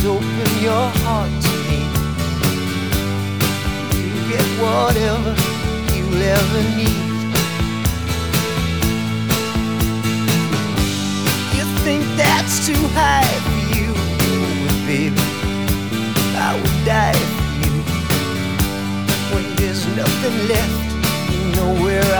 open your heart to me. You get whatever you'll ever need. You think that's too high for you, but baby, I would die for you. When there's nothing left, nowhere